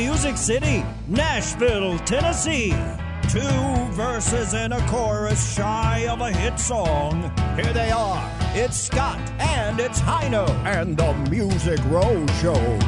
Music City, Nashville, Tennessee. 2 verses and a chorus shy of a hit song. Here they are. It's Scott and it's Hino and the Music Row Show.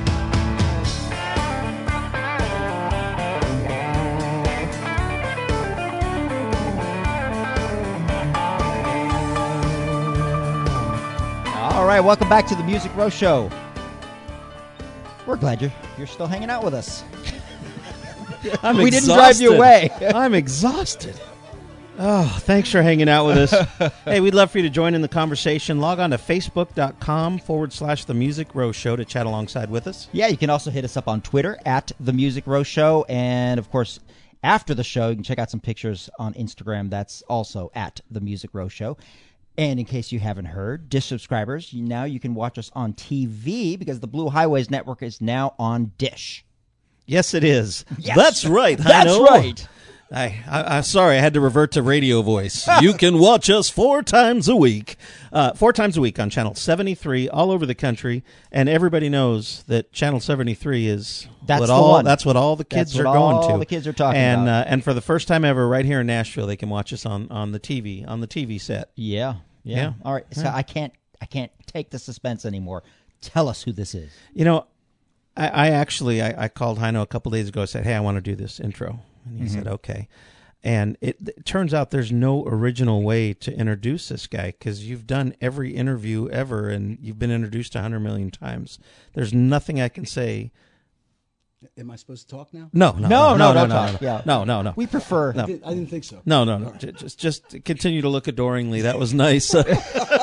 All right, welcome back to the Music Row Show. We're glad you're still hanging out with us. We didn't drive you away. I'm exhausted. Oh, thanks for hanging out with us. Hey, we'd love for you to join in the conversation. Log on to facebook.com/The Music Row Show to chat alongside with us. Yeah, you can also hit us up on Twitter at The Music Row Show. And, of course, after the show, you can check out some pictures on Instagram. That's also at The Music Row Show. And in case you haven't heard, Dish subscribers, now you can watch us on TV because the Blue Highways Network is now on Dish. Yes, it is. Yes. That's right. That's right. I'm sorry. I had to revert to radio voice. You can watch us 4 times a week. 4 times a week on Channel 73 all over the country. And everybody knows that Channel 73 is that's what all the kids are going to. All the kids are talking about. And for the first time ever, right here in Nashville, they can watch us on the TV set. Yeah. All right. So I can't take the suspense anymore. Tell us who this is. You know, I called Hino a couple days ago. I said, hey, I want to do this intro. And he said, okay. And it turns out there's no original way to introduce this guy because you've done every interview ever and you've been introduced 100 million times. There's nothing I can say. Am I supposed to talk now? No. Yeah. No. We prefer. I didn't think so. No. Just continue to look adoringly. That was nice. I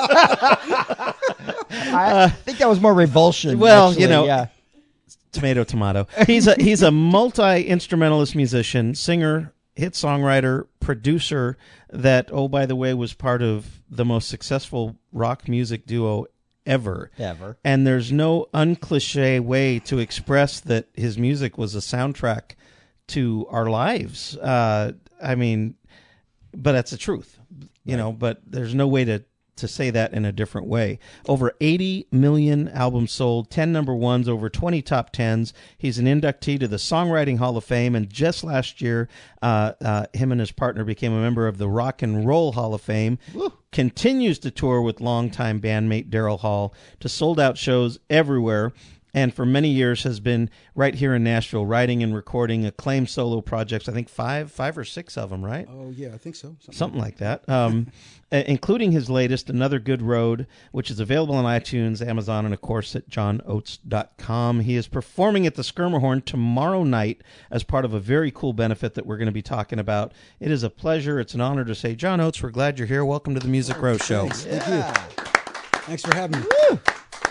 think that was more revulsion. Well, actually. you know. Yeah. Tomato. He's a multi-instrumentalist musician, singer, hit songwriter, producer that, oh, by the way, was part of the most successful rock music duo ever. And there's no uncliche way to express that his music was a soundtrack to our lives. I mean, but that's the truth, you know, but there's no way to say that in a different way. Over 80 million albums sold, 10 number ones, over 20 top tens. He's an inductee to the Songwriting Hall of Fame, and just last year, him and his partner became a member of the Rock and Roll Hall of Fame. Woo. Continues to tour with longtime bandmate Daryl Hall to sold-out shows everywhere, and for many years has been right here in Nashville writing and recording acclaimed solo projects. I think five or six of them, right? Oh, yeah, I think so. Something like that. Including his latest, Another Good Road, which is available on iTunes, Amazon, and, of course, at johnoates.com. He is performing at the Schermerhorn tomorrow night as part of a very cool benefit that we're going to be talking about. It is a pleasure. It's an honor to say, John Oates, we're glad you're here. Welcome to the Music Row Show. Thanks. Thank you. Thanks for having me. Woo!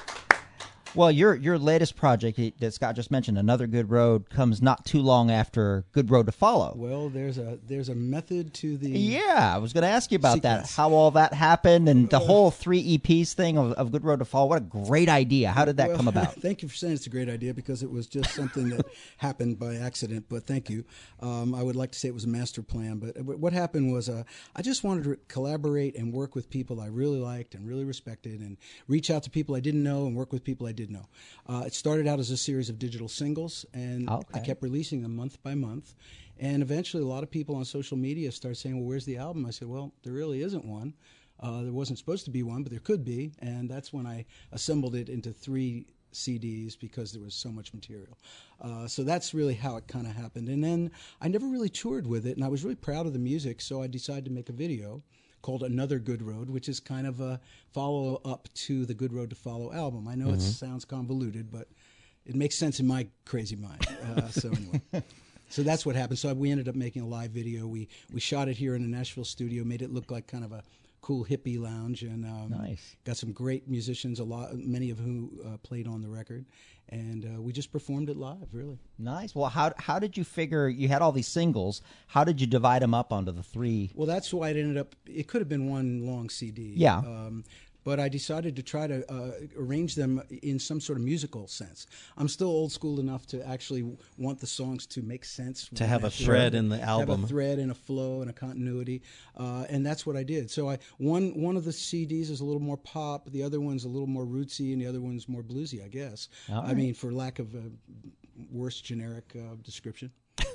Well, your latest project that Scott just mentioned, Another Good Road, comes not too long after Good Road to Follow. Well, there's a method to the Yeah, I was going to ask you about sequence. that, how all that happened, and the whole 3 EPs thing of Good Road to Follow. What a great idea. How did that come about? Thank you for saying it's a great idea because it was just something that happened by accident, but thank you. I would like to say it was a master plan, but what happened was I just wanted to collaborate and work with people I really liked and really respected and reach out to people I didn't know and work with people I did know. It started out as a series of digital singles, and I kept releasing them month by month. And eventually a lot of people on social media started saying, well, where's the album? I said, well, there really isn't one. There wasn't supposed to be one, but there could be. And that's when I assembled it into 3 CDs because there was so much material. So that's really how it kind of happened. And then I never really toured with it, and I was really proud of the music, so I decided to make a video called Another Good Road, which is kind of a follow-up to the Good Road to Follow album. I know it sounds convoluted, but it makes sense in my crazy mind. So anyway, so that's what happened. So we ended up making a live video. We shot it here in the Nashville studio, made it look like kind of a cool hippie lounge, and nice. Got some great musicians, many of whom played on the record, and we just performed it live, really. Nice. Well, how did you figure, you had all these singles, how did you divide them up onto the 3? Well, that's why it could have been one long CD. Yeah. But I decided to try to arrange them in some sort of musical sense. I'm still old school enough to actually want the songs to make sense. To have a thread in the album. Have a thread and a flow and a continuity. And that's what I did. So one of the CDs is a little more pop, the other one's a little more rootsy, and the other one's more bluesy, I guess. All right. I mean, for lack of worst generic description.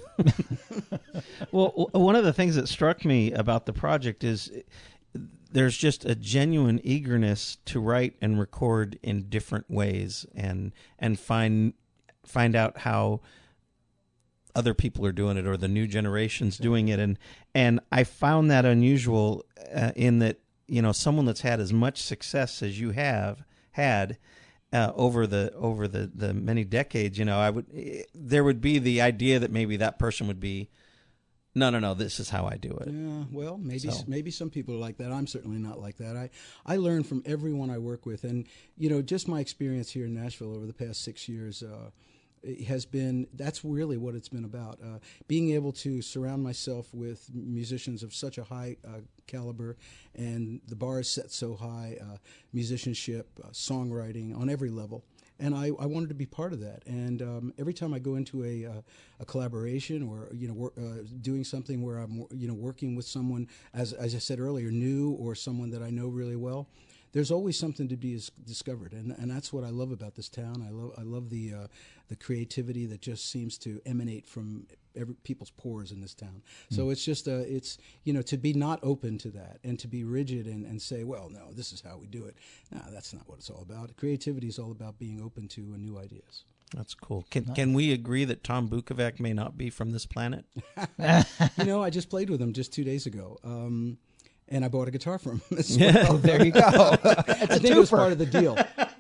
Well, one of the things that struck me about the project is there's just a genuine eagerness to write and record in different ways and find out how other people are doing it or the new generation's doing it, and I found that unusual in that, you know, someone that's had as much success as you have had over the many decades, you know, there would be the idea that maybe that person would be, no, this is how I do it. Yeah, well, maybe some people are like that. I'm certainly not like that. I learn from everyone I work with, and you know, just my experience here in Nashville over the past 6 years has been, that's really what it's been about. Being able to surround myself with musicians of such a high caliber, and the bar is set so high, musicianship, songwriting on every level. And I wanted to be part of that. And every time I go into a collaboration or, you know, doing something where I'm, you know, working with someone, as I said earlier, new or someone that I know really well, there's always something to be discovered, and that's what I love about this town. I love the creativity that just seems to emanate from people's pores in this town. So it's just it's, you know, to be not open to that and to be rigid and say, well, no, this is how we do it. No, that's not what it's all about. Creativity is all about being open to new ideas. That's cool. Can we agree that Tom Bukovac may not be from this planet? You know, I just played with him just 2 days ago. And I bought a guitar from him as well. Oh, there you go. I think it was part of the deal.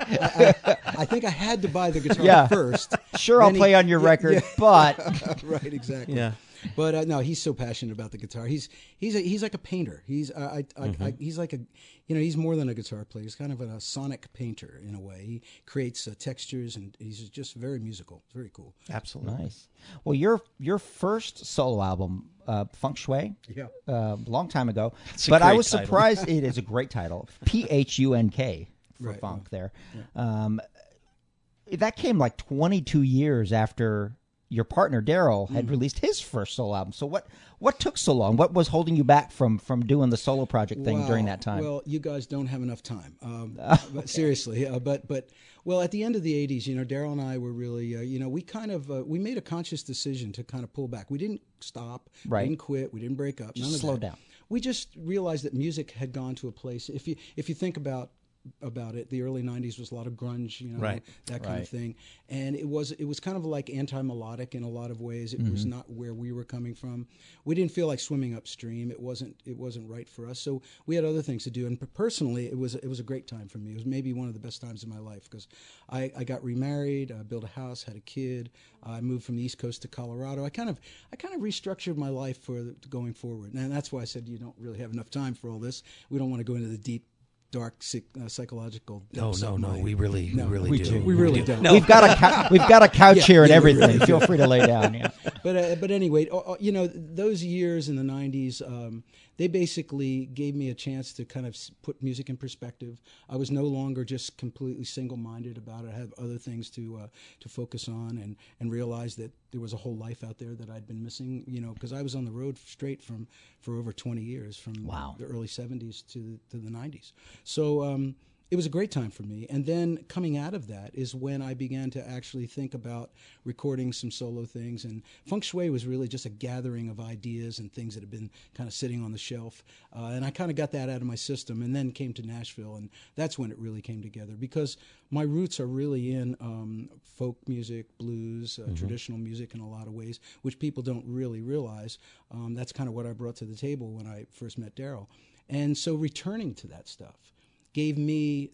I think I had to buy the guitar first. Sure, I'll play on your record, but right, exactly. Yeah. But no, he's so passionate about the guitar. He's like a painter. He's like a, you know, he's more than a guitar player. He's kind of a sonic painter in a way. He creates textures, and he's just very musical. It's very cool. Absolutely. Nice. Well, your first solo album, Feng Shui, long time ago, but I was surprised. It is a great title, PHUNK for right, funk. well, there, that came like 22 years after your partner Daryl had released his first solo album. So what took so long? What was holding you back from doing the solo project thing during that time? Well, you guys don't have enough time. But seriously, but well, at the end of the 80s, you know, Daryl and I were really, you know, we kind of we made a conscious decision to kind of pull back. We didn't stop, right. We didn't quit, we didn't break up. Just slow down. We just realized that music had gone to a place. If you think about it, the early 90s was a lot of grunge, you know, right. that kind of thing, and it was kind of like anti-melodic in a lot of ways. It was not where we were coming from. We didn't feel like swimming upstream. It wasn't right for us, so we had other things to do. And personally, it was a great time for me. It was maybe one of the best times in my life because I got remarried, built a house, had a kid. I moved from the East Coast to Colorado. I kind of restructured my life for going forward, and that's why I said you don't really have enough time for all this. We don't want to go into the deep, dark psychological depths. No, we really do. We really don't. No. We've got a couch here and everything. Really Feel free to lay down. Yeah. But anyway, you know, those years in the 90s, they basically gave me a chance to kind of put music in perspective. I was no longer just completely single-minded about it. I had other things to focus on and realize that there was a whole life out there that I'd been missing, you know, because I was on the road straight for over 20 years, from the early 70s to the 90s. So it was a great time for me. And then coming out of that is when I began to actually think about recording some solo things. And Feng Shui was really just a gathering of ideas and things that had been kind of sitting on the shelf. And I kind of got that out of my system and then came to Nashville. And that's when it really came together because my roots are really in folk music, blues, traditional music in a lot of ways, which people don't really realize. That's kind of what I brought to the table when I first met Daryl. And so returning to that stuff gave me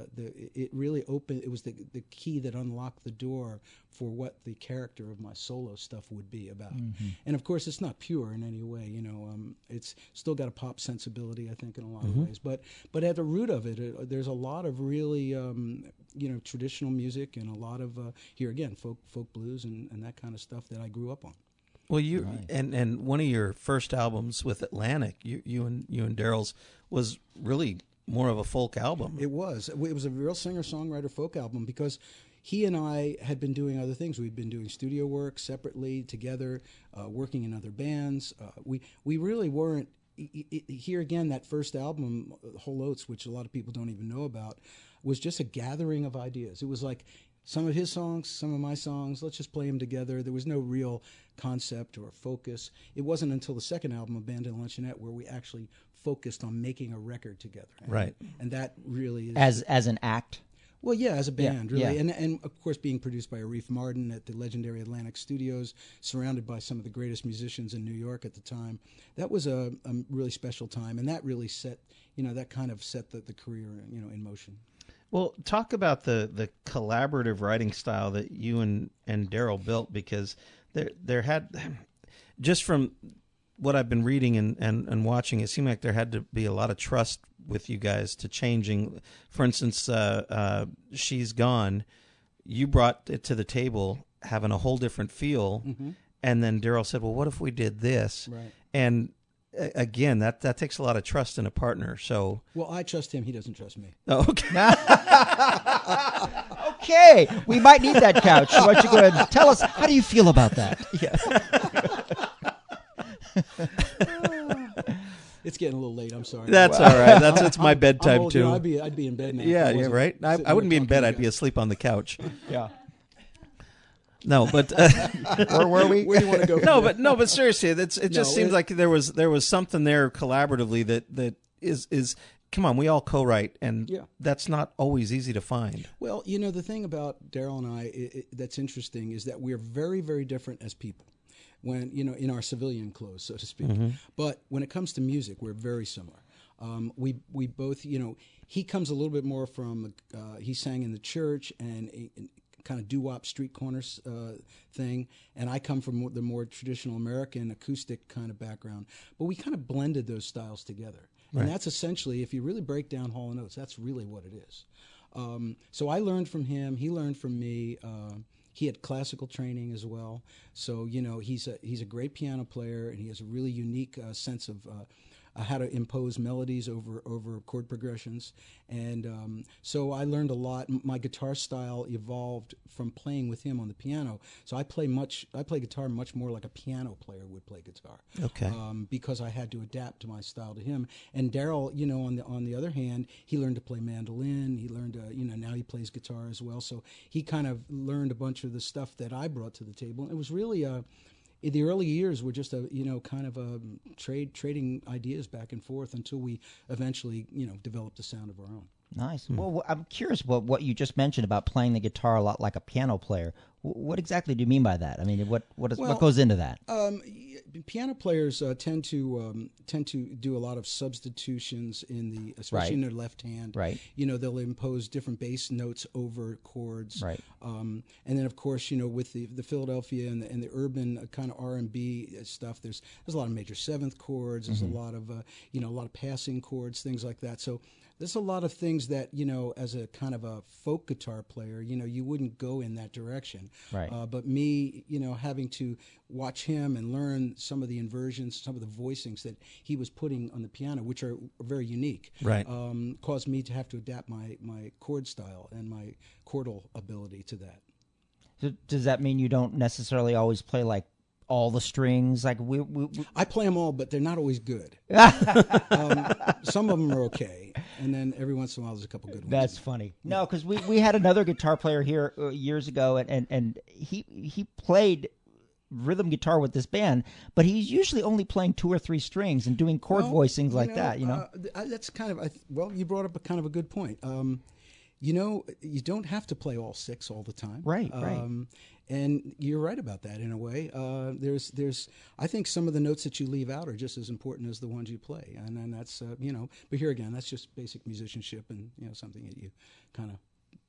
it really opened. It was the key that unlocked the door for what the character of my solo stuff would be about. And of course, it's not pure in any way. You know, it's still got a pop sensibility, I think, in a lot of ways. But at the root of it, there's a lot of really you know, traditional music and a lot of here again folk blues and that kind of stuff that I grew up on. Well, and one of your first albums with Atlantic, you and Daryl's, was really more of a folk album. It was a real singer-songwriter folk album because he and I had been doing other things. We'd been doing studio work separately, together, working in other bands. We really weren't, here again, that first album, Whole Oats, which a lot of people don't even know about, was just a gathering of ideas. It was like some of his songs, some of my songs. Let's just play them together. There was no real concept or focus. It wasn't until the second album, Abandoned Luncheonette, where we actually focused on making a record together. Right. And that really is... As an act. Well, yeah, as a band, really. Yeah. And of course, being produced by Arif Mardin at the legendary Atlantic Studios, surrounded by some of the greatest musicians in New York at the time. That was a really special time, and that really set, that kind of set the career, in motion. Well, talk about the collaborative writing style that you and Daryl built, because there had, just from what I've been reading and watching, it seemed like there had to be a lot of trust with you guys to changing. For instance, She's Gone, you brought it to the table having a whole different feel, and then Daryl said, well, what if we did this? Right. And again, that takes a lot of trust in a partner. So, well, I trust him. He doesn't trust me. oh, okay. Okay, we might need that couch. Why don't you go ahead and tell us, how do you feel about that? Yeah. It's getting a little late. I'm sorry. That's all right. It's my bedtime I'm old, too. I'd be in bed now. Yeah, right. I wouldn't be in bed. I'd be asleep on the couch. Yeah. No, but Where were we? Where do you want to go? no, but seriously, it just seems like there was something there collaboratively that is. Come on, we all co-write, and that's not always easy to find. Well, the thing about Daryl and I that's interesting is that we're very, very different as people. When in our civilian clothes, so to speak. But when it comes to music, we're very similar. We both, he comes a little bit more from he sang in the church and kind of doo-wop street corners thing, and I come from the more traditional American acoustic kind of background. But we kind of blended those styles together, and that's essentially, if you really break down Hall & Oates, that's really what it is. So I learned from him. He learned from me. He had classical training as well, so he's a great piano player, and he has a really unique sense of how to impose melodies over chord progressions, and so I learned a lot. My guitar style evolved from playing with him on the piano. So I play guitar much more like a piano player would play guitar. Okay. Because I had to adapt to my style to him. And Daryl, on the other hand, he learned to play mandolin. He learned now he plays guitar as well. So he kind of learned a bunch of the stuff that I brought to the table. It was really in the early years, we're just kind of trading ideas back and forth until we eventually developed a sound of our own. Nice. Well, I'm curious what you just mentioned about playing the guitar a lot like a piano player. What exactly do you mean by that? I mean, what goes into that? Piano players tend to do a lot of substitutions especially in their left hand. Right. They'll impose different bass notes over chords. Right. And then of course with the Philadelphia and the urban kind of R&B stuff, there's a lot of major seventh chords. There's a lot of passing chords, things like that. So there's a lot of things that, as a kind of a folk guitar player, you wouldn't go in that direction. Right. But me, having to watch him and learn some of the inversions, some of the voicings that he was putting on the piano, which are very unique, right. Caused me to have to adapt my chord style and my chordal ability to that. So does that mean you don't necessarily always play like all the strings? Like I play them all, but they're not always good. Some of them are okay, and then every once in a while there's a couple good ones. That's funny. No, because we had another guitar player here years ago, and he played rhythm guitar with this band, but he's usually only playing 2 or 3 strings and doing chord voicings like that. That's kind of you brought up a kind of a good point. You don't have to play all 6 all the time. Right, right. And you're right about that in a way. I think some of the notes that you leave out are just as important as the ones you play, and then that's But here again, that's just basic musicianship, and something that you kind of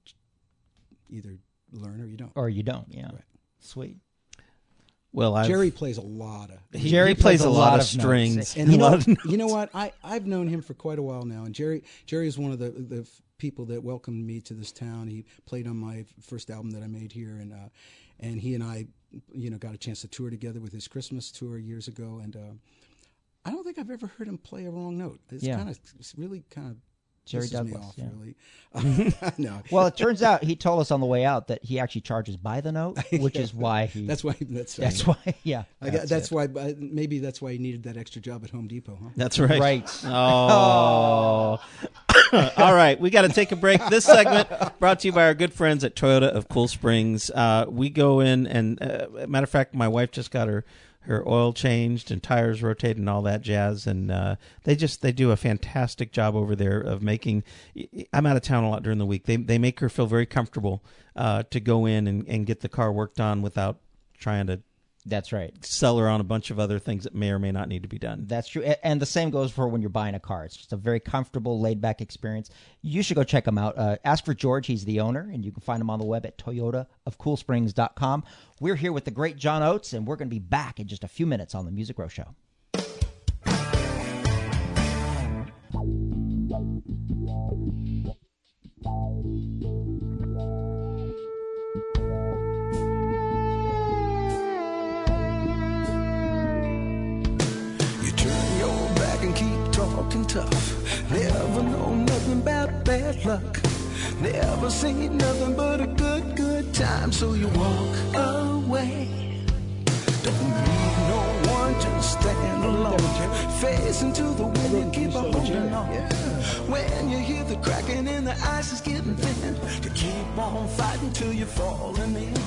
either learn or you don't. Or you don't. Yeah. Right. Sweet. Well, Jerry plays a lot of. Jerry plays a lot of notes. strings. And you know what? I've known him for quite a while now, and Jerry is one of the people that welcomed me to this town. He played on my first album that I made here, and he and I, got a chance to tour together with his Christmas tour years ago, and I don't think I've ever heard him play a wrong note. It's really kind of Jerry pisses Douglas, me off, yeah. really. No. Well, it turns out he told us on the way out that he actually charges by the note, which is why he. That's why. That's why. Yeah. That's why. Maybe that's why he needed that extra job at Home Depot, huh? That's right. Right. Oh. All right, we got to take a break. This segment brought to you by our good friends at Toyota of Cool Springs. We go in and, matter of fact, my wife just got her oil changed and tires rotated and all that jazz, and they do a fantastic job over there of making. I'm out of town a lot during the week. They make her feel very comfortable to go in and get the car worked on without trying to. That's right. Sell her on a bunch of other things that may or may not need to be done. That's true. And the same goes for when you're buying a car. It's just a very comfortable, laid-back experience. You should go check them out. Ask for George. He's the owner, and you can find him on the web at toyotaofcoolsprings.com. We're here with the great John Oates, and we're going to be back in just a few minutes on The Music Row Show. Talking tough, never know nothing about bad luck, never seen nothing but a good time, so you walk away. Don't need no one, just stand alone, face into the wind and keep on holding on. When you hear the cracking and the ice is getting thin, you keep on fighting till you're falling in.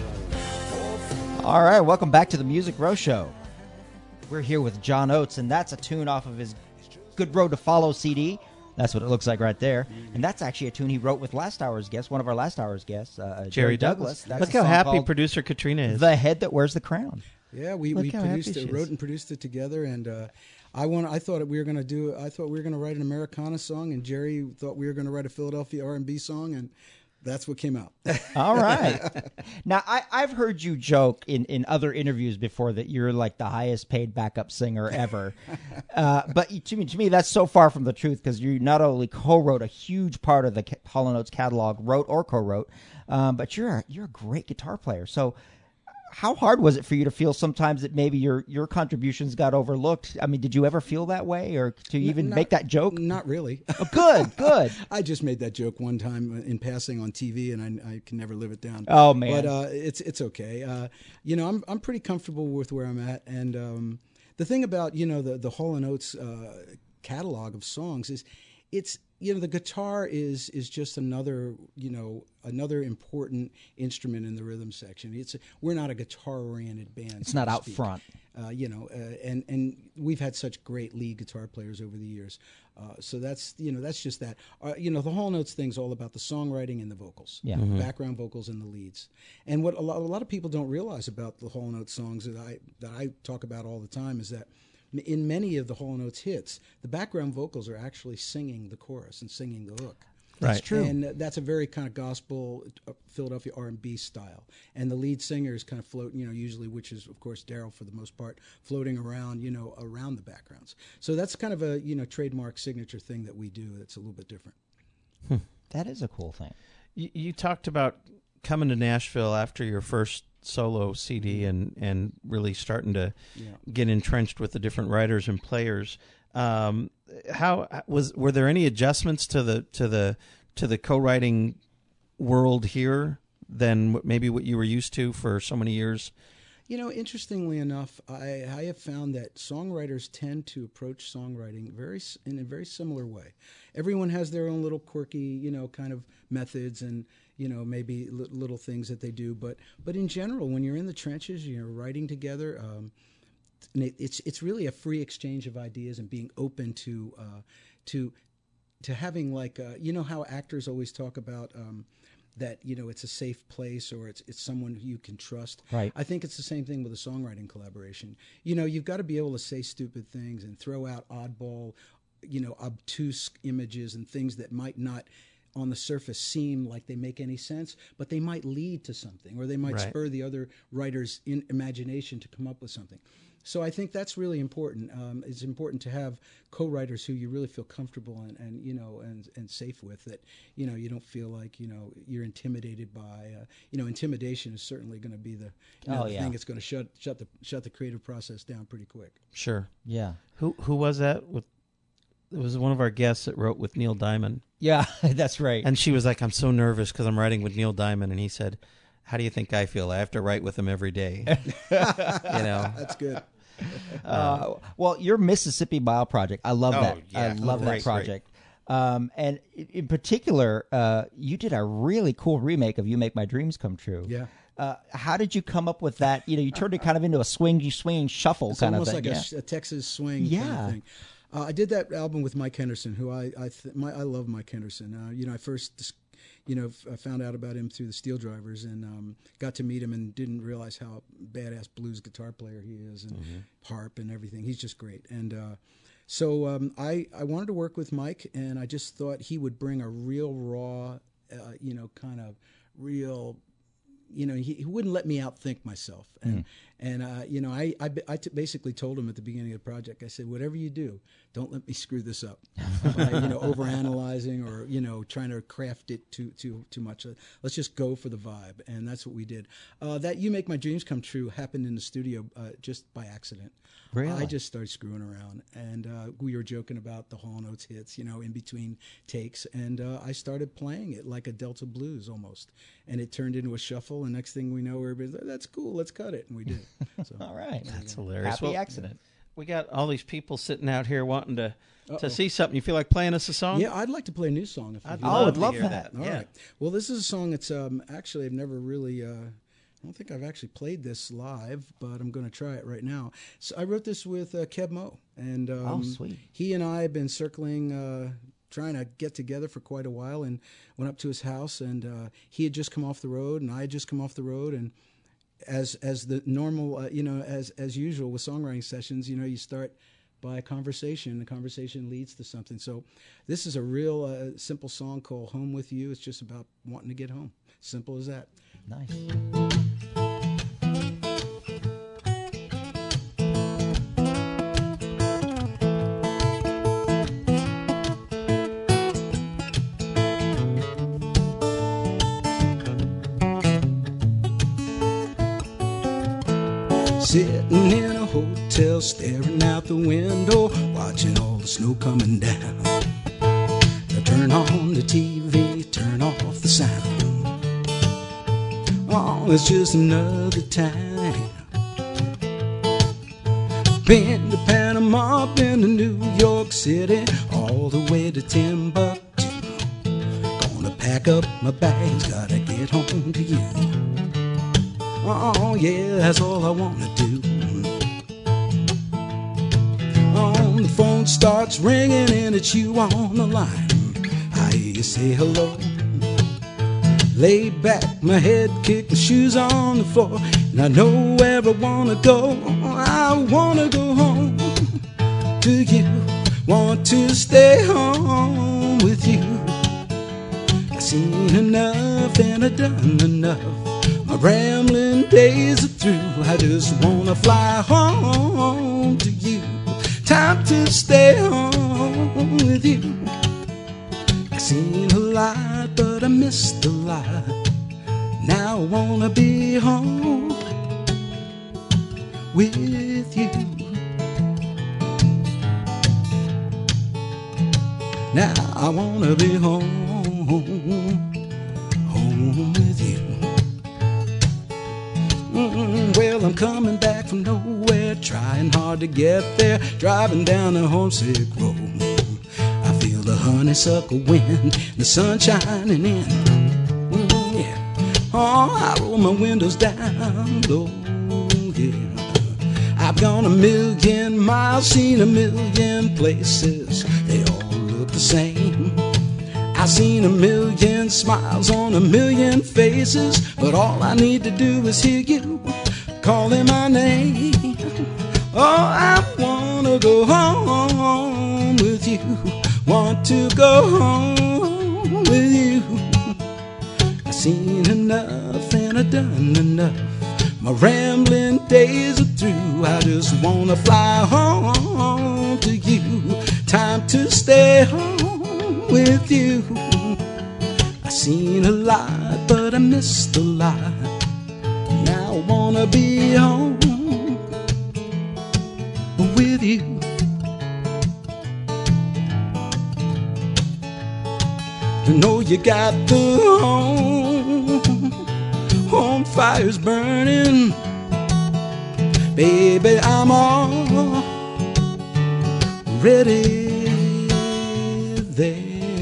All right, welcome back to the Music Row Show. We're here with John Oates, and that's a tune off of his Good Road to Follow CD. That's what it looks like right there. And that's actually a tune he wrote with last hour's guest, one of our last hour's guests, Jerry Douglas. That's Look how happy producer Katrina is. The Head That Wears the Crown. Yeah, we produced it, wrote and produced it together, and I thought we were going to write an Americana song, and Jerry thought we were going to write a Philadelphia R&B song, and that's what came out. All right. Now, I've heard you joke in other interviews before that you're like the highest paid backup singer ever. But to me, that's so far from the truth, because you not only co-wrote a huge part of the Hall & Oates catalog, wrote or co-wrote, but you're a great guitar player. So how hard was it for you to feel sometimes that maybe your contributions got overlooked? I mean, did you ever feel that way, or to even make that joke? Not really. Oh, good. I just made that joke one time in passing on TV, and I can never live it down. Oh man, but it's okay. I'm pretty comfortable with where I'm at, and the thing about the Hall & Oates catalog of songs is it's. The guitar is just another important instrument in the rhythm section. We're not a guitar-oriented band. It's not out front. And we've had such great lead guitar players over the years. So that's just that. The Hall & Oates thing's all about the songwriting and the vocals, background vocals and the leads. And what a lot of people don't realize about the Hall & Oates songs that I talk about all the time is that in many of the Hall & Oates hits, the background vocals are actually singing the chorus and singing the hook. That's true. And that's a very kind of gospel Philadelphia R&B style. And the lead singer is kind of floating, usually, which is, of course, Daryl for the most part, floating around, around the backgrounds. So that's kind of a, trademark signature thing that we do that's a little bit different. That is a cool thing. You talked about coming to Nashville after your first solo CD and really starting to get entrenched with the different writers and players. Were there any adjustments to the co-writing world here than maybe what you were used to for so many years? Interestingly enough, I have found that songwriters tend to approach songwriting in a very similar way. Everyone has their own little quirky, kind of methods and maybe little things that they do. But in general, when you're in the trenches, you're writing together. And it's really a free exchange of ideas and being open to having how actors always talk about. That it's a safe place or it's someone who you can trust. Right. I think it's the same thing with a songwriting collaboration. You've got to be able to say stupid things and throw out oddball, obtuse images and things that might not on the surface seem like they make any sense, but they might lead to something, or they might spur the other writer's imagination to come up with something. So I think that's really important. It's important to have co-writers who you really feel comfortable and safe with. That you don't feel like you're intimidated by. Intimidation is certainly going to be the thing that's going to shut the creative process down pretty quick. Sure. Yeah. Who was that with? it was one of our guests that wrote with Neil Diamond. Yeah, that's right. And she was like, I'm so nervous because I'm writing with Neil Diamond. And he said, how do you think I feel? I have to write with him every day. That's good. Well, your Mississippi Mile project, I love that. Yeah. I love that Great. project. And in particular, you did a really cool remake of "You Make My Dreams Come True." Yeah. How did you come up with that? You turned it kind of into a swinging shuffle It's kind of almost thing. like a Texas swing kind Yeah. of thing. I did that album with Mike Henderson, who I love Mike Henderson. I first I found out about him through the Steel Drivers and got to meet him and didn't realize how badass blues guitar player he is and harp and everything. He's just great. And so I wanted to work with Mike, and I just thought he would bring a real raw, kind of real. He wouldn't let me outthink myself, and I basically told him at the beginning of the project, I said, whatever you do, don't let me screw this up by overanalyzing or trying to craft it too much. Let's just go for the vibe, and that's what we did. That "You Make My Dreams Come True" happened in the studio just by accident. Really? I just started screwing around, and we were joking about the Hall & Oates hits, in between takes, and I started playing it like a Delta blues almost, and it turned into a shuffle, and next thing we know, everybody's like, that's cool, let's cut it, and we did. So, All right. That's hilarious. Happy accident. We got all these people sitting out here wanting to see something. You feel like playing us a song? Yeah, I'd like to play a new song. If I'd you love would to love hear that. that. All Yeah. right. Well, this is a song that's actually I've never really. I don't think I've actually played this live, but I'm going to try it right now. So I wrote this with Keb Mo, and sweet. He and I have been circling, trying to get together for quite a while, and went up to his house, and he had just come off the road, and I had just come off the road, and as the normal, as usual with songwriting sessions, you start by a conversation. The conversation leads to something. So this is a real simple song called "Home with You." It's just about wanting to get home. Simple as that. Nice. Sitting in a hotel, staring out the window, watching all the snow coming down. I turn on the TV, turn off the sound. Oh, it's just another time. Been to Panama, been to New York City, all the way to Timbuktu. Gonna pack up my bags, gotta get home to you. Oh, yeah, that's all I want to do. Oh, the phone starts ringing and it's you on the line. I hear you say hello. Lay back, my head kick, my shoes on the floor, and I know where I want to go. I want to go home to you. Want to stay home with you. I've seen enough and I've done enough. My rambling days are through. I just wanna fly home to you. Time to stay home with you. I've seen a lot, but I missed a lot. Now I wanna be home with you. Now I wanna be home with you. Well, I'm coming back from nowhere, trying hard to get there, driving down the homesick road. I feel the honeysuckle wind, the sun shining in. Yeah. Oh, I roll my windows down low. Yeah. I've gone 1,000,000 miles, seen 1,000,000 places. They all look the same. I've seen 1,000,000 smiles on 1,000,000 faces, but all I need to do is hear you calling my name. Oh, I wanna go home with you. Want to go home with you. I've seen enough and I've done enough. My rambling days are through. I just wanna fly home to you. Time to stay home with you. I've seen a lot, but I missed a lot. Now I wanna be home with you. know you got the home fires burning. Baby, I'm all ready there.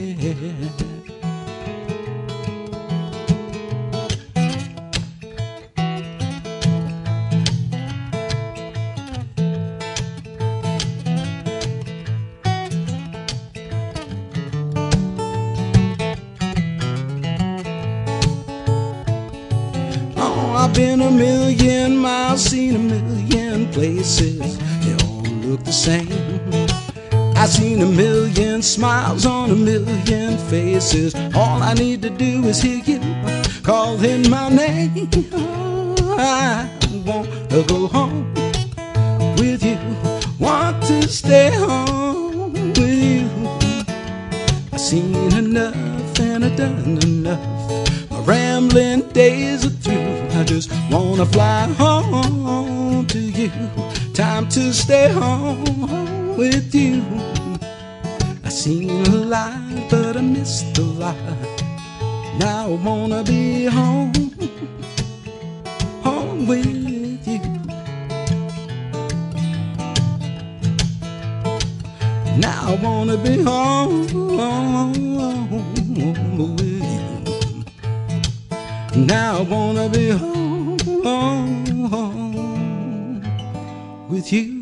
I've been a million miles, seen a million places, they all look the same. I've seen a million smiles on a million faces. All I need to do is hear you calling my name. I want to go home with you, want to stay home with you. I've seen enough and I've done enough. My rambling days are through. I just wanna fly home to you. Time to stay home with you. I seen a lot, but I missed a lot. Now I wanna be home, home with you. Now I wanna be home with you. Now I wanna be home with you.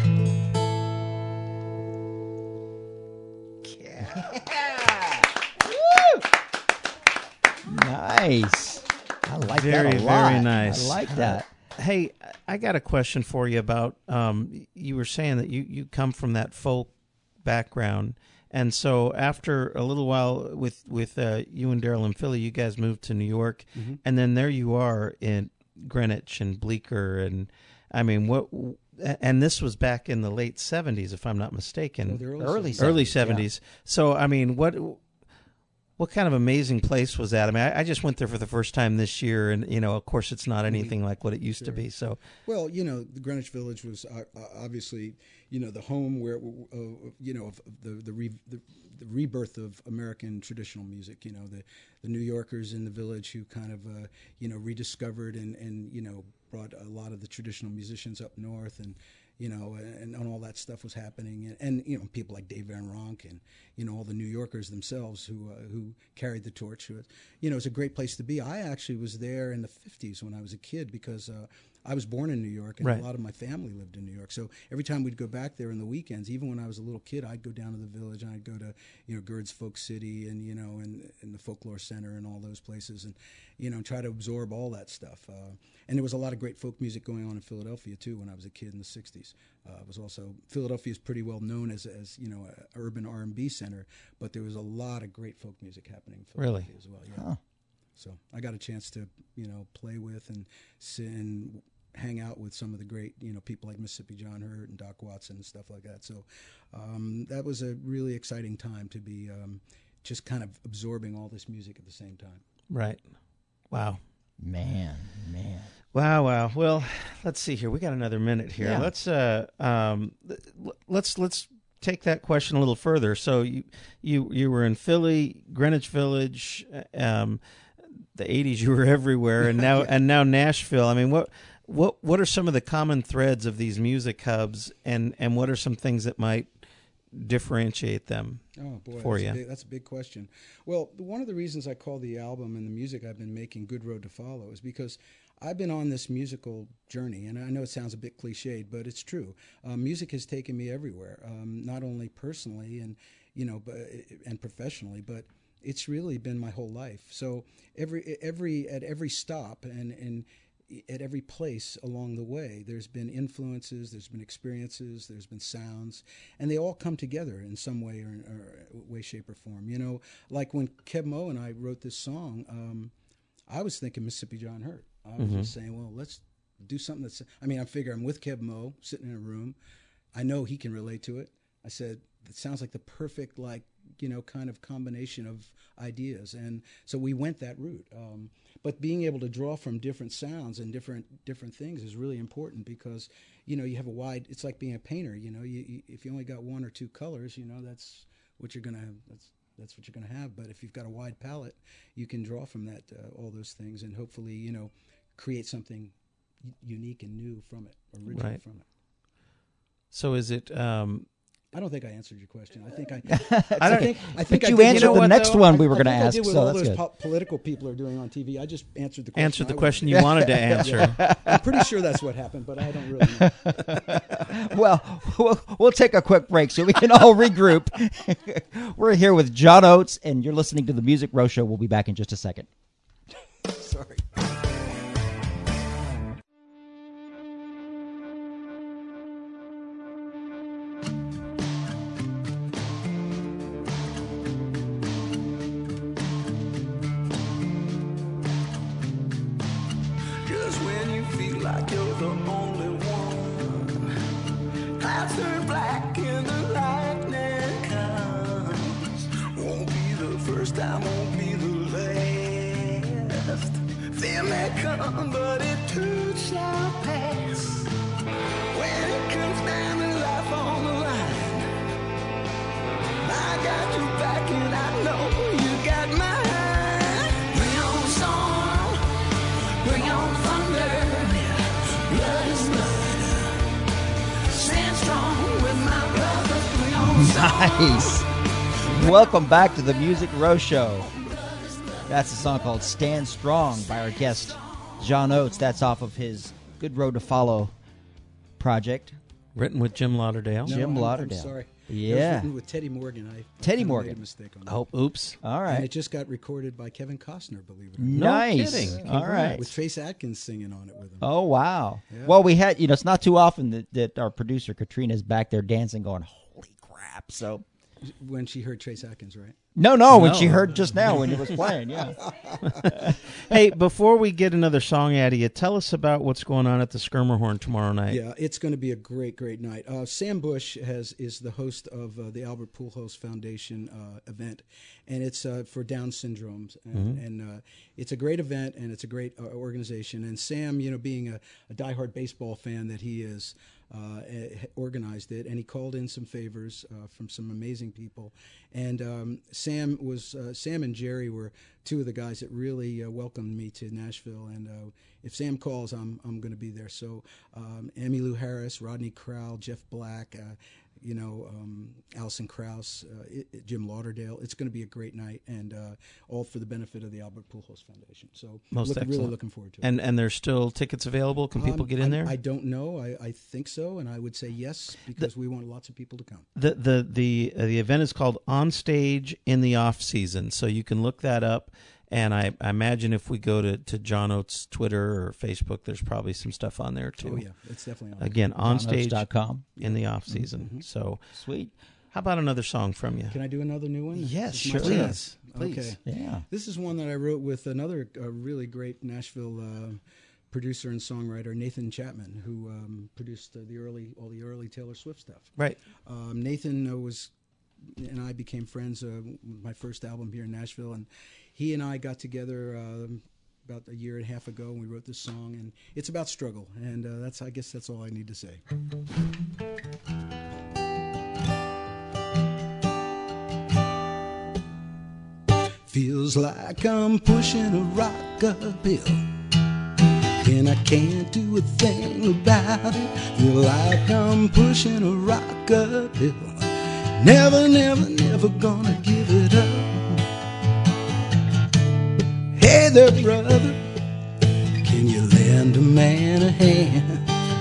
Nice. I like Very, that a lot. very nice. I like that. Hey, I got a question for you about, you were saying that you come from that folk background. And so after a little while with you and Daryl in Philly, you guys moved to New York. Mm-hmm. And then there you are in Greenwich and Bleecker. And I mean, and this was back in the late 70s, if I'm not mistaken. Oh, Early 70s. Yeah. So, I mean, what kind of amazing place was that? I mean, I just went there for the first time this year, and of course, it's not anything like what it used to be. So, well, the Greenwich Village was obviously, the home where, of the rebirth of American traditional music. The New Yorkers in the village who kind of rediscovered and brought a lot of the traditional musicians up north, and and all that stuff was happening, and people like Dave Van Ronk and all the New Yorkers themselves who carried the torch. It's a great place to be. I actually was there in the 50s when I was a kid because I was born in New York, and right. A lot of my family lived in New York. So every time we'd go back there in the weekends, even when I was a little kid, I'd go down to the village and I'd go to Gerd's Folk City and and the Folklore Center and all those places, and try to absorb all that stuff. And there was a lot of great folk music going on in Philadelphia too when I was a kid in the 60s. It was also, Philadelphia is pretty well known as an urban R&B center, but there was a lot of great folk music happening in Philadelphia as well. Yeah. Huh. So I got a chance to play with and sit and hang out with some of the great people like Mississippi John Hurt and Doc Watson and stuff like that. So that was a really exciting time to be just kind of absorbing all this music at the same time. Right. Wow. Man. Wow. Well, let's see here. We got another minute here. Yeah. Let's take that question a little further. So you were in Philly, Greenwich Village, the 80s. You were everywhere, and now Nashville. I mean, what are some of the common threads of these music hubs, and what are some things that might differentiate them for you? That's a big question. Well, one of the reasons I call the album and the music I've been making Good Road to Follow is because I've been on this musical journey, and I know it sounds a bit cliched, but it's true. Music has taken me everywhere, not only personally and and professionally, but it's really been my whole life. So at every stop and at every place along the way, there's been influences, there's been experiences, there's been sounds, and they all come together in some way or way, shape, or form. Like when Keb Mo and I wrote this song, I was thinking Mississippi John Hurt. I was just saying, well, let's do something that's, I figure I'm with Keb Mo, sitting in a room. I know he can relate to it. I said, it sounds like the perfect, kind of combination of ideas. And so we went that route. But being able to draw from different sounds and different things is really important because, you have a wide, it's like being a painter, if you only got one or two colors, that's what you're going to have. that's what you're going to have. But if you've got a wide palette, you can draw from that all those things, and hopefully, create something unique and new from it, original Right. from it. So is it? I don't think I answered your question. I think But you did. answered know the what, next though? one we were I going to think I ask, did what so all that's those good. political people are doing on TV. I just answered the question. Answered the I question you wanted to answer. I'm pretty sure that's what happened, but I don't really know. Well, we'll take a quick break so we can all regroup. We're here with John Oates, and you're listening to The Music Row Show. We'll be back in just a second. Sorry. Just when you feel like you're the only one, clouds turn black and the lightning comes. Won't be the first time, won't be the last. Fear may come, but it too shall pass. When it comes down to life on the line, I got you back and I know you got mine. Bring on storm, bring on thunder, blood is blood. Stand strong with my brothers, bring on Nice. Welcome back to The Music Row Show. That's a song called Stand Strong by our guest, John Oates. That's off of his Good Road to Follow project. Written with Jim Lauderdale. Jim I'm Lauderdale. sorry. It Yeah. was written with Teddy Morgan. I Teddy kinda Morgan. made a mistake on that. Oh, oops. All And right. it just got recorded by Kevin Costner, believe it or No not. Nice. kidding. All right. With Trace Adkins singing on it with him. Oh, wow. Yeah. Well, we had, it's not too often that our producer, Katrina, is back there dancing going, holy crap. So, When she heard Trace Adkins, right? no, when No. she heard just now when it was playing, yeah. Hey, before we get another song out of you, tell us about what's going on at the Skirmerhorn tomorrow night. Yeah, it's going to be a great night. Sam Bush is the host of the Albert Pujols Foundation event, and it's for Down syndromes, and it's a great event, and it's a great organization. And Sam, being a diehard baseball fan that he is, organized it, and he called in some favors from some amazing people. And Sam and Jerry were two of the guys that really welcomed me to Nashville. And if Sam calls, I'm going to be there. So Emmylou Harris, Rodney Crowell, Jeff Black, Alison Krauss, Jim Lauderdale. It's going to be a great night, and all for the benefit of the Albert Pujols Foundation. So Most really excellent. looking forward to it. And there's still tickets available. Can people get in there? I don't know. I think so, and I would say yes because we want lots of people to come. The event is called On Stage in the Off Season, so you can look that up. And I imagine if we go to John Oates' Twitter or Facebook, there's probably some stuff on there too. Oh yeah, it's definitely on. Again, On Stage JohnOates.com. in the off season. So, Sweet. how about another song from you? Can I do another new one? Yes, This is my sure. chance. Please. Okay. Yeah. This is one that I wrote with another really great Nashville producer and songwriter, Nathan Chapman, who produced all the early Taylor Swift stuff. Right. Nathan and I became friends with my first album here in Nashville, and he and I got together about a year and a half ago, and we wrote this song, and it's about struggle, and I guess that's all I need to say. Feels like I'm pushing a rock uphill, and I can't do a thing about it. Feel like I'm pushing a rock uphill, never, never, never gonna give it up. Hey there, brother, can you lend a man a hand?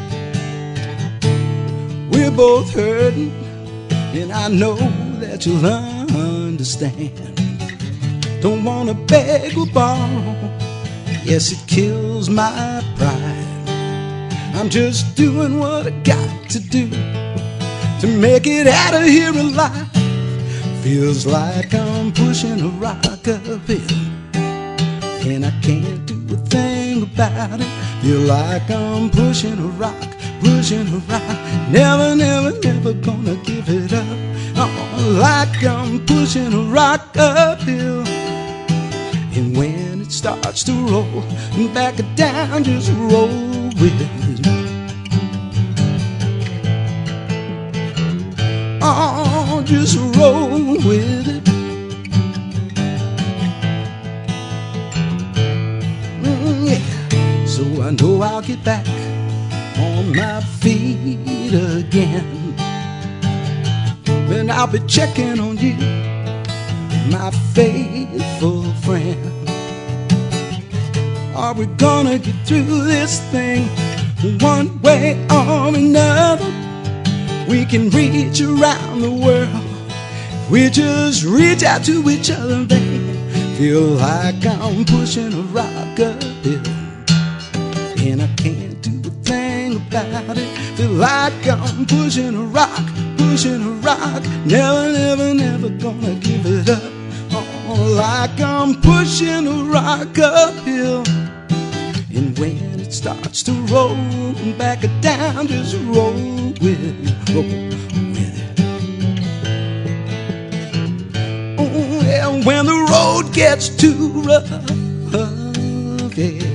We're both hurting, and I know that you'll understand. Don't wanna beg or borrow, yes, it kills my pride. I'm just doing what I got to do to make it out of here alive. Feels like I'm pushing a rock uphill, and I can't do a thing about it. Feel like I'm pushing a rock, never, never, never gonna give it up. Oh, like I'm pushing a rock uphill, and when it starts to roll and back it down, just roll with it. Oh, just roll with it. So I know I'll get back on my feet again. And I'll be checking on you, my faithful friend. Are we gonna get through this thing one way or another? We can reach around the world. We just reach out to each other, baby. Feel like I'm pushing a rock uphill, and I can't do a thing about it. Feel like I'm pushing a rock, never, never, never gonna give it up. Oh, like I'm pushing a rock uphill, and when it starts to roll back or down, just roll with it, roll with it. Oh, yeah, when the road gets too rough, yeah.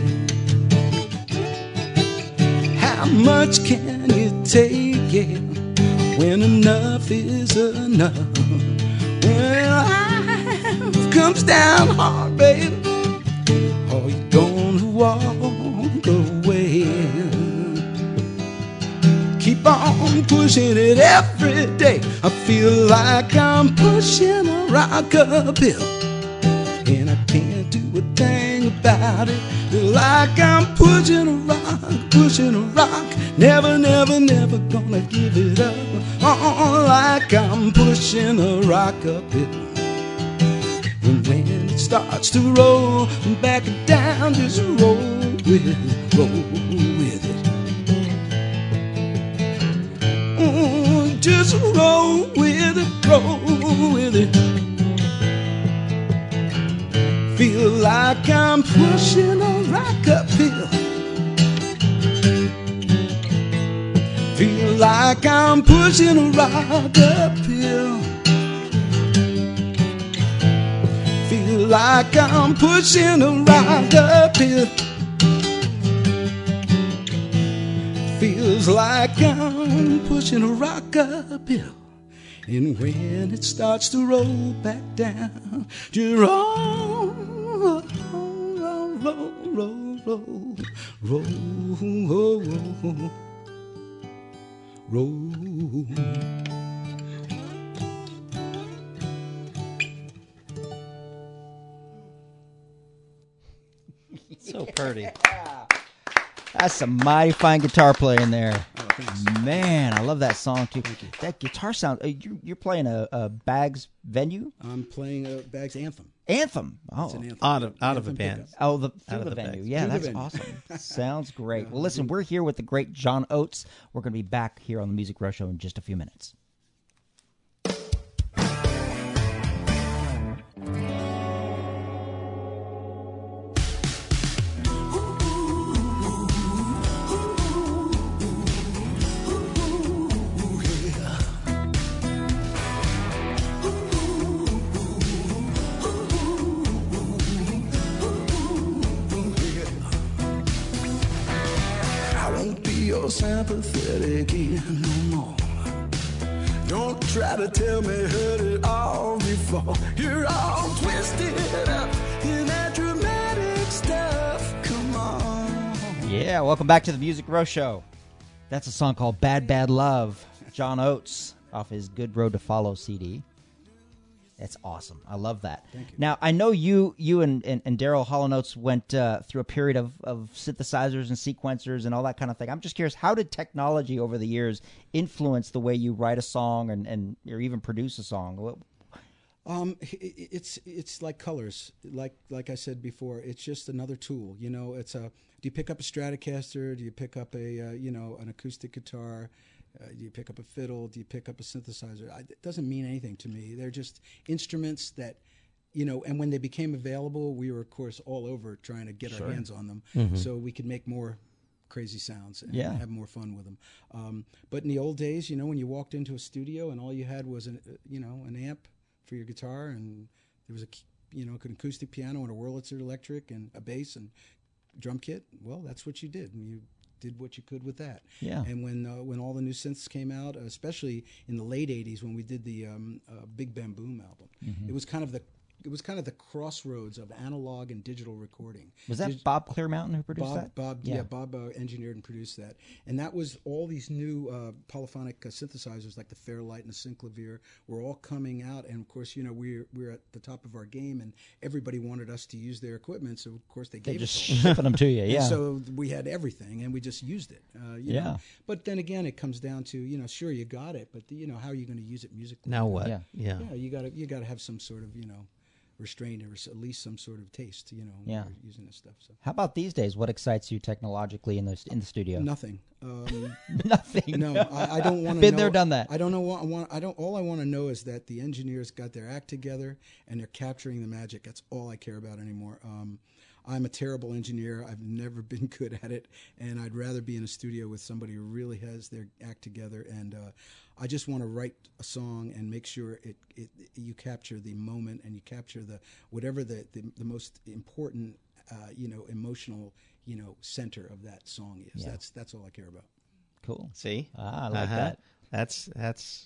How much can you take, yeah, when enough is enough? When life comes down hard, baby, are you gonna walk away? Keep on pushing it every day. I feel like I'm pushing a rock uphill, and I can't do a thing about it. Feel like I'm pushing a rock, never, never, never gonna give it up. Oh, like I'm pushing a rock uphill, and when it starts to roll back and down, just roll with it, roll with it. Oh, just roll with it, roll with it. Feel like I'm pushing a rock uphill. Feel like I'm pushing a rock uphill. Feel like I'm pushing a rock uphill. Feels like I'm pushing a rock uphill. And when it starts to roll back down, just roll, roll, roll, roll, roll, roll, roll, roll, roll. So pretty. That's some mighty fine guitar playing there. Man, I love that song too. That guitar sound. You're playing a Bags venue? I'm playing a Bags anthem. Anthem. Oh, It's an anthem. Out of a Anthem band. pickup. oh, through Out of the the venue. Bags. Yeah, Through the that's venue. awesome. Sounds great. Well, listen, we're here with the great John Oates. We're going to be back here on the Music Row Show in just a few minutes. I won't be your sympathetic ear no more. Don't try to tell me heard it all before. You're all twisted up in that dramatic stuff. Come on. Yeah, welcome back to the Music Row Show. That's a song called Bad Bad Love. John Oates off his Good Road to Follow CD. That's awesome. I love that. Thank you. Now, I know you and Daryl Hall & Oates went through a period of synthesizers and sequencers and all that kind of thing. I'm just curious, how did technology over the years influence the way you write a song and or even produce a song? It's like colors. Like I said before, it's just another tool. You know, it's do you pick up a Stratocaster? Do you pick up a an acoustic guitar? Do you pick up a fiddle? Do you pick up a synthesizer? It doesn't mean anything to me. They're just instruments that, and when they became available, we were, of course, all over trying to get our hands on them so we could make more crazy sounds and have more fun with them. But in the old days, when you walked into a studio and all you had was an amp for your guitar, and there was an acoustic piano and a Wurlitzer electric and a bass and drum kit, well, that's what you did. And you did what you could with that. Yeah. And when all the new synths came out, especially in the late 80s when we did the Big Bam Boom album, it was kind of it was kind of the crossroads of analog and digital recording. Was that Bob Clearmountain who produced that? Bob engineered and produced that, and that was all these new polyphonic synthesizers like the Fairlight and the Synclavier were all coming out, and of course, you know, we're at the top of our game, and everybody wanted us to use their equipment, so of course they They're gave just it to us. shipping them to you. Yeah. And so we had everything, and we just used it. You know? But then again, it comes down to, you know, sure, you got it, but you know, how are you going to use it musically? Now what? Yeah. Yeah. Yeah, you got to have some sort of, you know, restraint or at least some sort of taste, you know, when Yeah. you're using this stuff. So How about these days? What excites you technologically in the studio? nothing. Nothing. No, I don't want to. Been there, done that. I don't know what I want. I don't. All I want to know is that the engineers got their act together and they're capturing the magic. That's all I care about anymore. I'm a terrible engineer. I've never been good at it, and I'd rather be in a studio with somebody who really has their act together. And I just want to write a song and make sure you capture the moment and you capture whatever the most important you know, emotional, you know, center of that song is. Yeah. That's all I care about. Cool. See? I like that. That's.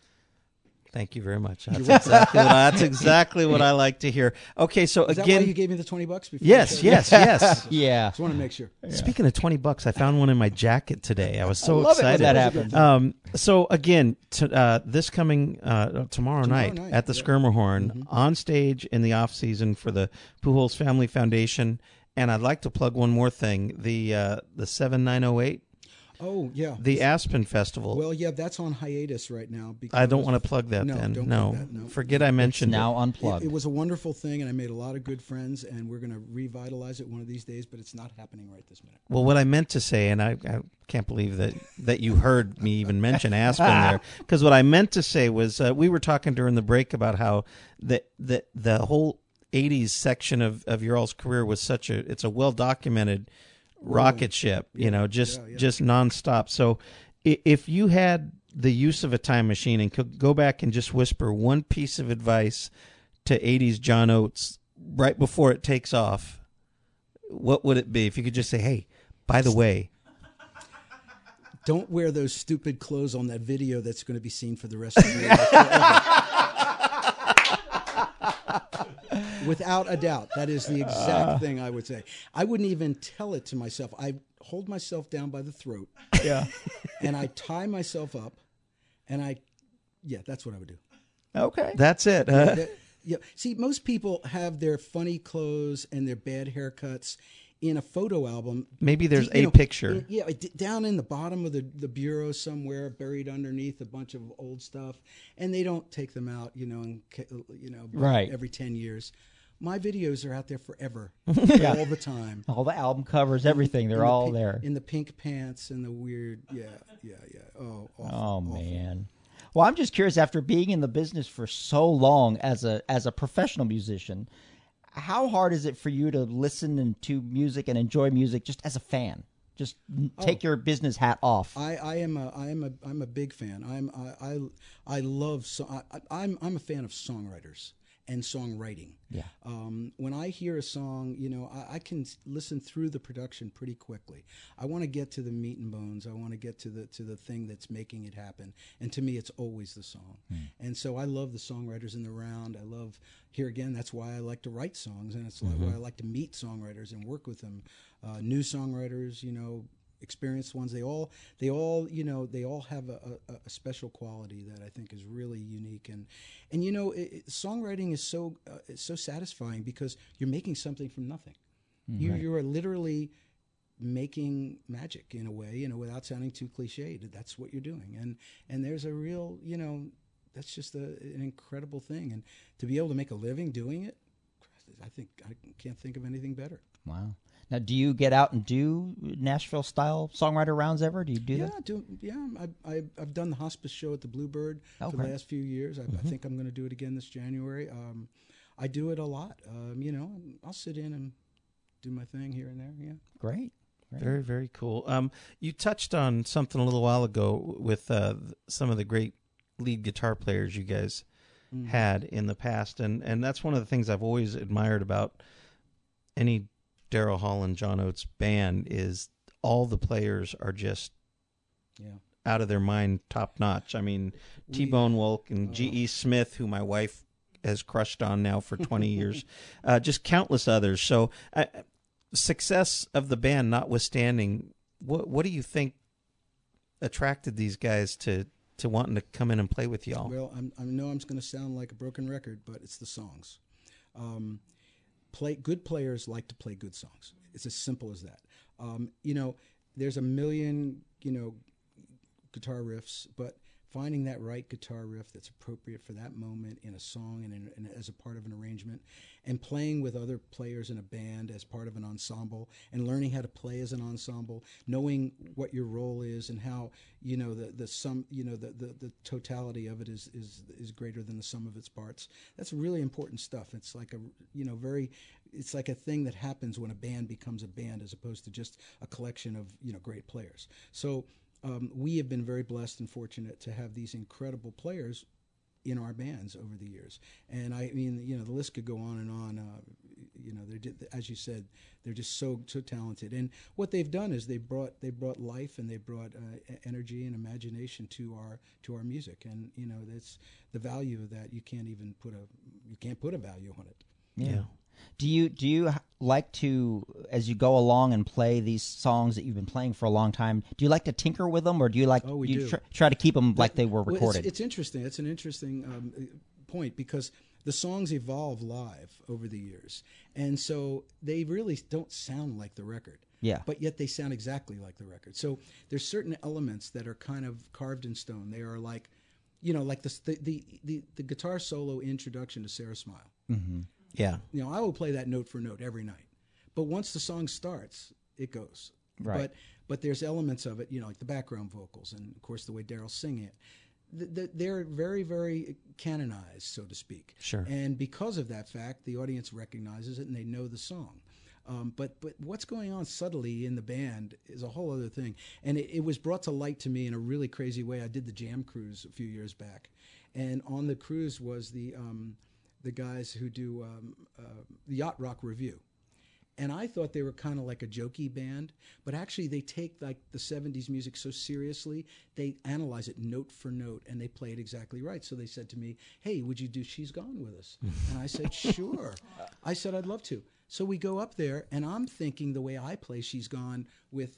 Thank you very much. That's exactly what I like to hear. Okay, so Is that again, why you gave me the $20 before? yes, the show? yes. Yeah. Just want to make sure. Speaking of $20, I found one in my jacket today. I was so love it when excited. that happens. So again, this coming tomorrow night at the Skirmerhorn, on stage in the off season for the Pujols Family Foundation. And I'd like to plug one more thing: the 7908. Oh, yeah. The Aspen Festival. Well, yeah, that's on hiatus right now. Because I don't want to plug that no, then. Don't No, plug that, no. Forget I mentioned Now it. unplugged. It was a wonderful thing, and I made a lot of good friends, and we're going to revitalize it one of these days, but it's not happening right this minute. Well, what I meant to say, and I can't believe that you heard me even mention Aspen there, because what I meant to say was we were talking during the break about how the whole 80s section of your all's career was it's a well-documented rocket ship, you know, just nonstop. So if you had the use of a time machine and could go back and just whisper one piece of advice to 80s John Oates right before it takes off, what would it be? If you could just say, hey, by the way, don't wear those stupid clothes on that video that's going to be seen for the rest of your life forever. Without a doubt, that is the exact thing I would say. I wouldn't even tell it to myself. I hold myself down by the throat. Yeah. And I tie myself up, and that's what I would do. Okay. that's it. Yeah. See, most people have their funny clothes and their bad haircuts in a photo album. Maybe there's You a know, picture. down in the bottom of the bureau somewhere, buried underneath a bunch of old stuff, and they don't take them out, you know, Right. every 10 years. My videos are out there forever, all the time. All the album covers, everything, they're all there. In the pink pants and the weird, yeah. Oh, awful, Oh awful. man. Well, I'm just curious. After being in the business for so long as a professional musician, how hard is it for you to listen to music and enjoy music just as a fan? Just take your business hat off. I'm a big fan. I love I'm a fan of songwriters and songwriting. Yeah. When I hear a song, you know, I can listen through the production pretty quickly. I want to get to the meat and bones. I want to get to the thing that's making it happen. And to me, it's always the song. And so I love the songwriters in the round. I love, here again, that's why I like to write songs, and it's why I like to meet songwriters and work with them. New songwriters, you know, experienced ones. They all have a special quality that I think is really unique. And you know, songwriting is so satisfying because you're making something from nothing. You are literally making magic in a way, you know, without sounding too cliched. That's what you're doing. And there's a real, you know, that's just an incredible thing. And to be able to make a living doing it, I think I can't think of anything better. Wow. Now, do you get out and do Nashville-style songwriter rounds ever? Do you do that? I've done the hospice show at the Bluebird for the last few years. I think I'm going to do it again this January. I do it a lot. You know, I'll sit in and do my thing here and there. Yeah. Great. Very, very cool. You touched on something a little while ago with some of the great lead guitar players you guys had in the past, and that's one of the things I've always admired about any Daryl Hall and John Oates band is all the players are just out of their mind, top notch. I mean, T-Bone Wolk and G.E. Smith, who my wife has crushed on now for 20 years, just countless others. So success of the band notwithstanding, what do you think attracted these guys to wanting to come in and play with y'all? Well, I know I'm going to sound like a broken record, but it's the songs. Good players like to play good songs. It's as simple as that. There's a million, guitar riffs, but finding that right guitar riff that's appropriate for that moment in a song and as a part of an arrangement, and playing with other players in a band as part of an ensemble, and learning how to play as an ensemble, knowing what your role is and how the totality of it is greater than the sum of its parts. That's really important stuff. It's like it's like a thing that happens when a band becomes a band as opposed to just a collection of great players. So we have been very blessed and fortunate to have these incredible players in our bands over the years. And I mean, the list could go on and on. As you said, they're just so talented. And what they've done is they brought life and they brought energy and imagination to our music. And that's the value of that. You can't put a value on it. Yeah. Do you like to, as you go along and play these songs that you've been playing for a long time, do you like to tinker with them, or do you like try to keep them like they were recorded? It's interesting. It's an interesting point, because the songs evolve live over the years, and so they really don't sound like the record. Yeah. But yet they sound exactly like the record. So there's certain elements that are kind of carved in stone. They are like, like the guitar solo introduction to Sarah Smile. Mm-hmm. Yeah. I will play that note for note every night. But once the song starts, it goes. Right. But there's elements of it, like the background vocals and, of course, the way Daryl's singing it. They're very, very canonized, so to speak. Sure. And because of that fact, the audience recognizes it and they know the song. But what's going on subtly in the band is a whole other thing. And it was brought to light to me in a really crazy way. I did the Jam Cruise a few years back. And on the cruise was the guys who do the Yacht Rock Review. And I thought they were kind of like a jokey band, but actually they take like the 70s music so seriously, they analyze it note for note, and they play it exactly right. So they said to me, hey, would you do She's Gone with us? And I said, sure. I said, I'd love to. So we go up there, and I'm thinking the way I play She's Gone with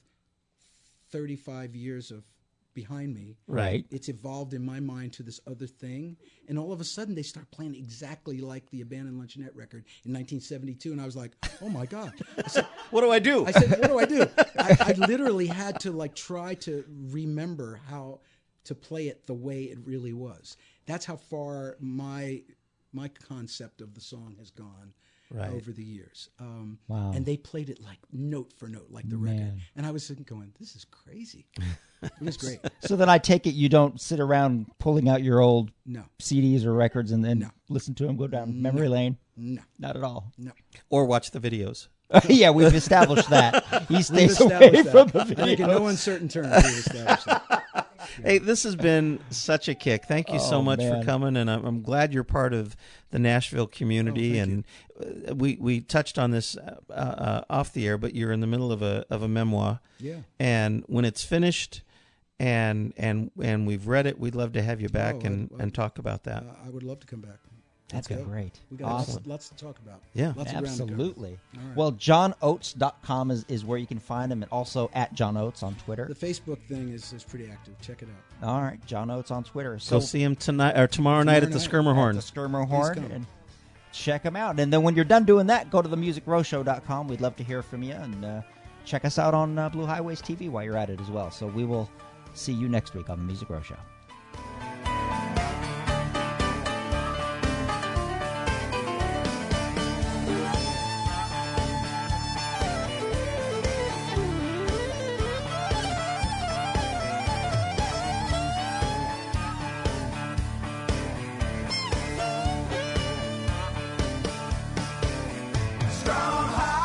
35 years of behind me. Right. It's evolved in my mind to this other thing. And all of a sudden, they start playing exactly like the Abandoned Luncheonette record in 1972. And I was like, oh, my God. I said, What do I do? I said, what do I do? I literally had to try to remember how to play it the way it really was. That's how far my concept of the song has gone. Right. Over the years. Wow. And they played it like note for note, like the record. And I was sitting going, this is crazy. It was great. So then I take it you don't sit around pulling out your old CDs or records and then listen to them go down memory lane? No. Not at all. No. Or watch the videos. Yeah, we've established that. He stays away from the I think in no uncertain terms we've established that. Hey, this has been such a kick. Thank you so much for coming, and I'm glad you're part of the Nashville community. And we touched on this off the air, but you're in the middle of a memoir. Yeah. And when it's finished, and we've read it, we'd love to have you back and talk about that. I would love to come back. That'd be great. We got awesome. lots to talk about. Yeah. Lots of ground to cover. Absolutely. Right. Well, johnoates.com is where you can find him, and also at John Oates on Twitter. The Facebook thing is pretty active. Check it out. All right, John Oates on Twitter. So see him tonight or tomorrow night at the Skirmerhorn. At the Skirmerhorn, and check him out. And then when you're done doing that, go to themusicrowshow.com. We'd love to hear from you, and check us out on Blue Highways TV while you're at it as well. So we will see you next week on The Music Row Show. Strong heart.